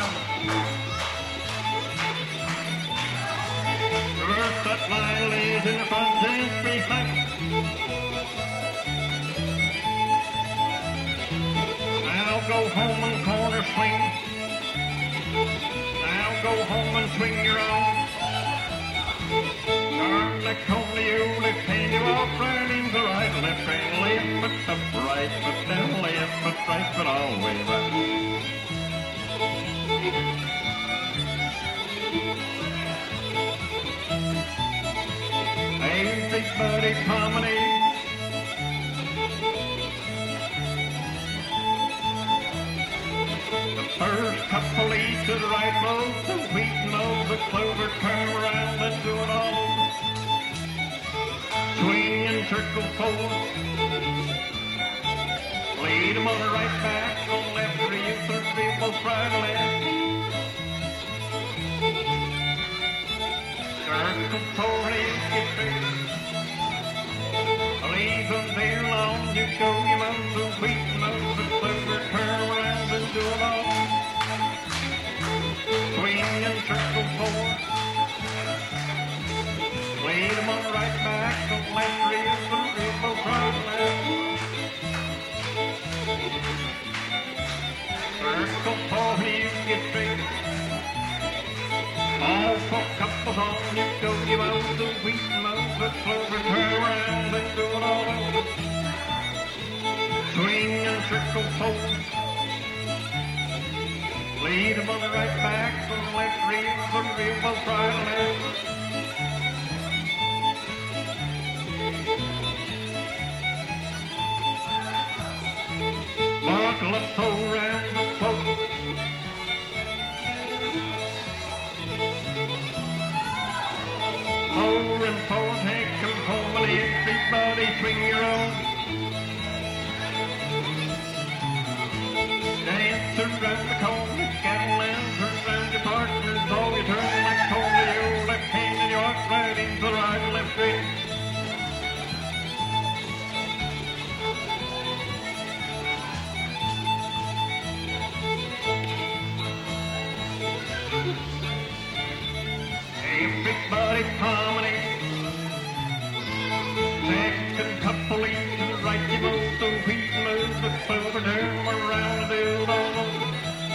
Reverse that line, leaves in the front, just behind. Now go home and corner swing. Now go home and swing your own. Turn the cone to you, left hand you off, right into right, left hand, left foot up, right foot down, left foot, right foot, all the way right. Everybody promenade. The first couple each to the right road, the wheat knows the clover, turn around and do it all. Swing and circle forward. Lead them on the right back, on left three, third three, both right and left. Circle forward, get straight. Leave them there long, you go, you move the wheat, move the clover, turn around and do it all. Swing and circle forward. Lead them on the right back, on left three, third three, both right and left. Circle forward, you get straight. All four couples on, you go, you move the wheat, move the clover, turn around and do it all over. Swing and circle forward. Lead them on the right back, on the left rib, third rib, both right and left. Buckle up, toe round the float. Forward and forward, take them home, and everybody swing your own. Dance around the corner, scandalans around your partners, all you turn like corner, your left hand and your arc right into the right and left ring. Everybody promenade. Second couple each to the right, you move the wheat, move the clover, turn around and do it all over.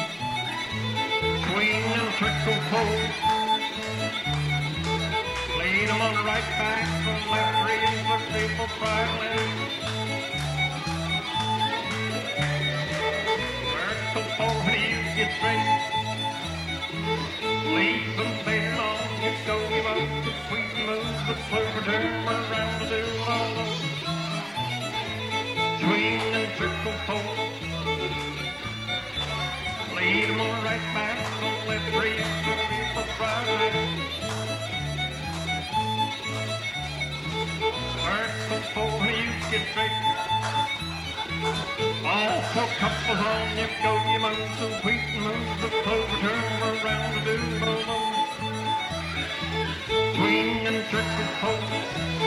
Swing and circle forward. Lead them on the right back, on left three, and the people right and left. Circle forward, you get straight. Leave them there long, you go, you move the sweet, move the clover, turn around and do it all over. Swing and circle forward. Lead them on the right back, on left three, and the people right and left. Circle forward, you get straight. All four couples on, you go, you move the wheat, move the clover, turn around and do it all over. Swing and circle forward.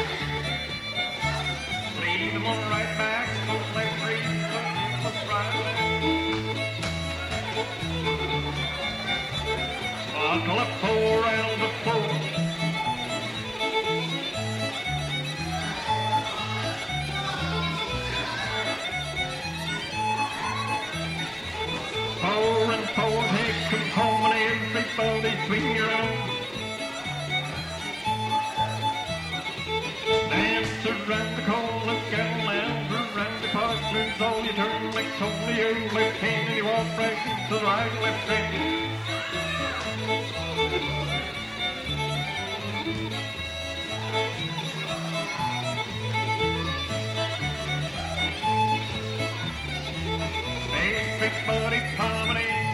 Lead them on the right back, on the left three, the people right and left. Buckle up, four round the floor. Forward and forward, take them home, and everybody swing your own. Dance around the corner, scandalans around the partners, all you turn like only you, left hand and you walk right to the right, left hand. Everybody promenade.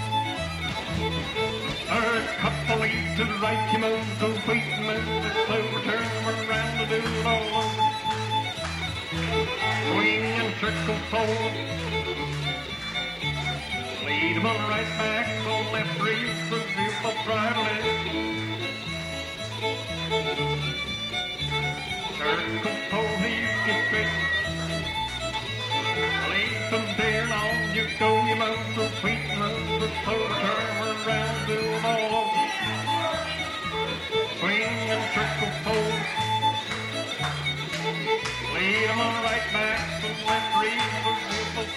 Third couple each to the right, you move the wheat, move the clover, turn around and do it all over. Swing and circle forward. Lead them on the right back, on left three, the view both right and left. Circle forward, you get straight. Lead them there long, you go, you move the wheat, move the clover, turn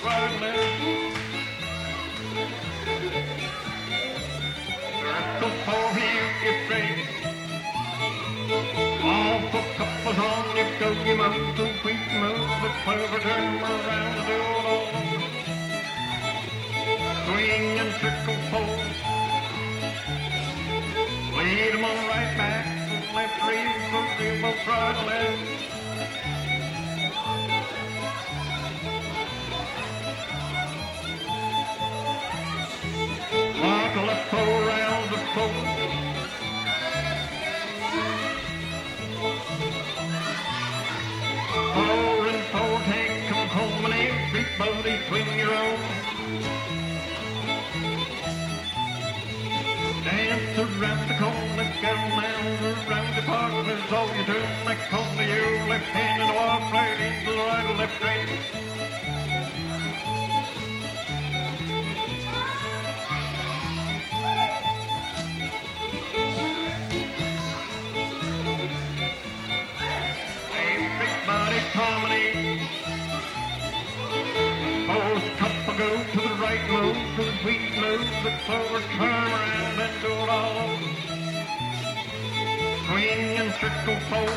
right and left. Circle four, you get straight. Off a couple's on, you go, you move, the wheat move, the clover turn around to do it all over. Swing and circle four. Lead 'em on the right back, left three, both right and left. Lock a left four round the four. Four and four, take 'em home and everybody swing your own. Dance around the corner, go round around the partners, all you do, like only you, left hand and walk right into the right or left train. Everybody promenade. Both couple go to the right, move to the wheat, move the clover, turn around and do it all over. Swing and circle four.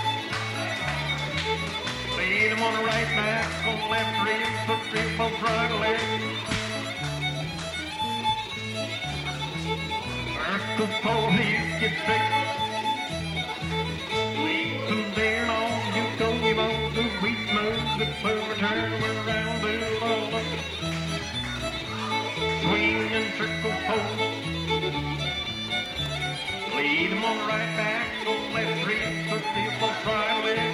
Lead 'em on the right back, on the left rib, put three, both right leg. Circle four, you get straight. Lead them there and on, you go, you move the wheat, move the clover, turn around, do it all over. Swing and circle four. Lead 'em on the right back, on the left rib, put three, both right leg.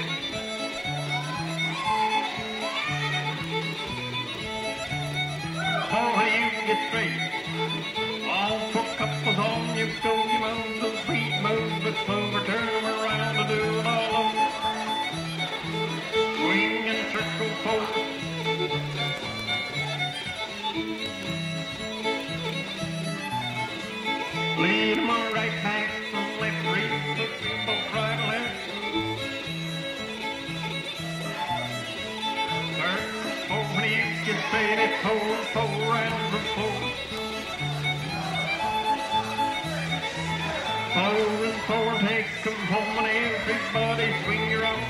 Oh, you get straight. All four couples on, you go, you move the wheat, move the clover, turn 'em around to do it all over. Swing and circle four. Lead 'em on the right back, on the left rib, put three, both right and left. Circle four, when you get straight, it's four rounds of four. Four and four, take 'em home and everybody swing your own.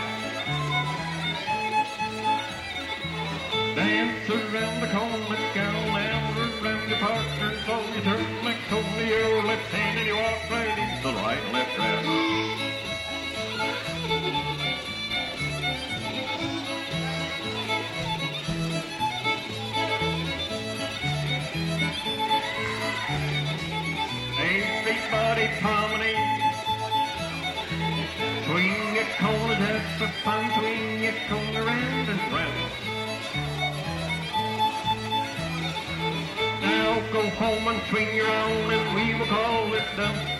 Dance around the corner, go round around your partners, so you turn like only your left hand and you walk right into the right and left round. Everybody promenade. Swing your corner, that's for fun. Swing your corner round and round. Now go home and swing your own, and we will call it done.